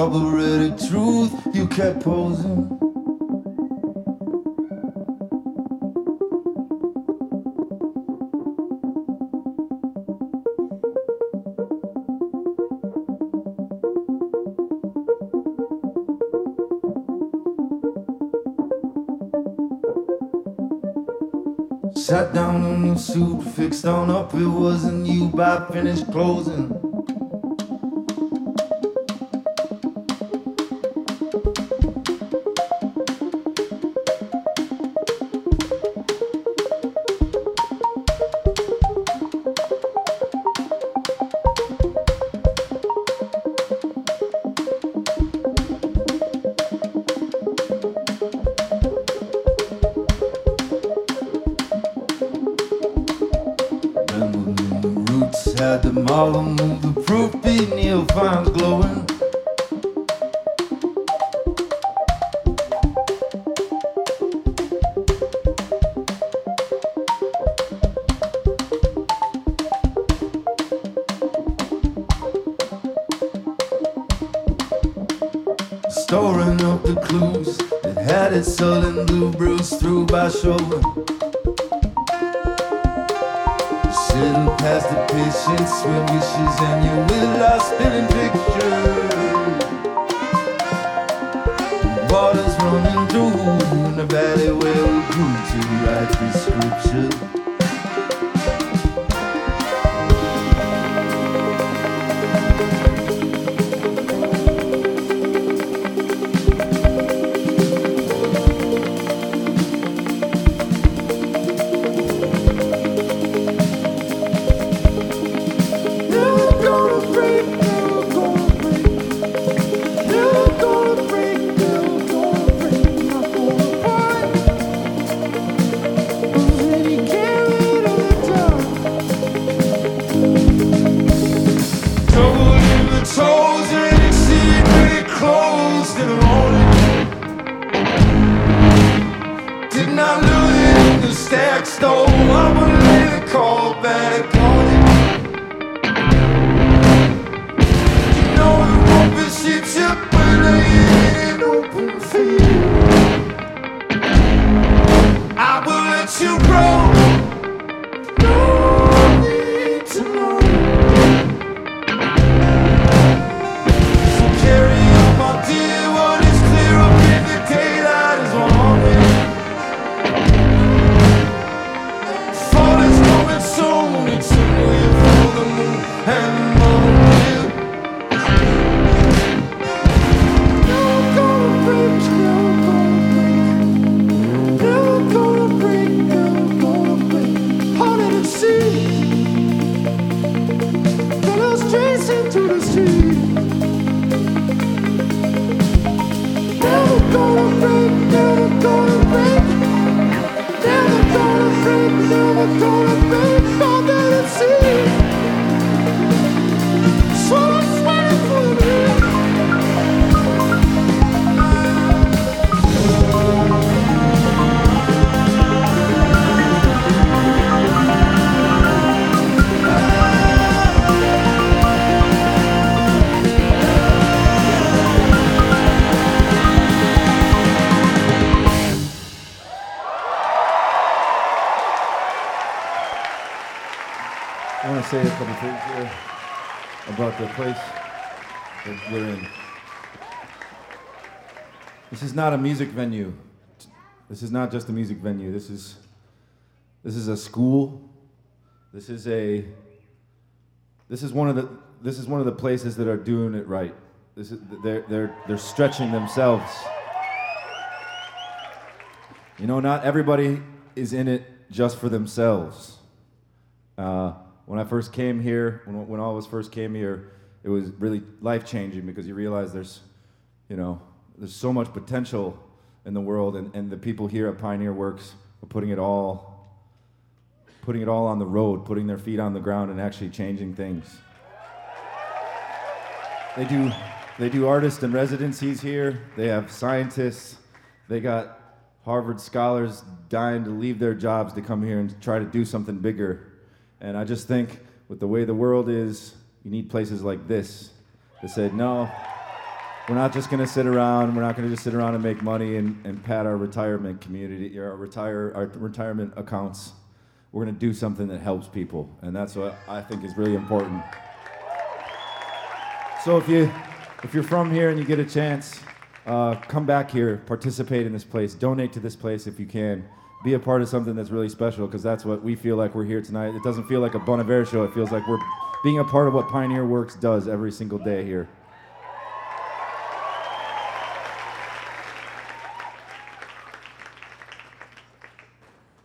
carbureted truth, you kept posing. Sat down in your suit, fixed on up, it wasn't you by finished closing. Had the model move, the proof be Neil finds glowing. Storing up the clues that had its sullen blue bruised through by showing. Settle past the patience with wishes and your will are spinning pictures. Water's running through in the valley where we grew to write the scripture. I want to say a couple things here about the place that we're in. This is not a music venue. This is not just a music venue. This is a school. This is one of the places that are doing it right. They're stretching themselves. You know, not everybody is in it just for themselves. When I first came here, when all of us first came here, it was really life-changing because you realize there's so much potential in the world, and the people here at Pioneer Works are putting it all on the road, putting their feet on the ground and actually changing things. They do artists and residencies here. They have scientists. They got Harvard scholars dying to leave their jobs to come here and try to do something bigger. And I just think with the way the world is, you need places like this that said, no, we're not just going to sit around. We're not going to just sit around and make money and pad our retirement community, our retirement accounts. We're going to do something that helps people, and that's what I think is really important. So if you're from here and you get a chance, come back here, participate in this place, donate to this place if you can. Be a part of something that's really special, because that's what we feel like we're here tonight. It doesn't feel like a Bon Iver show. It feels like we're being a part of what Pioneer Works does every single day here.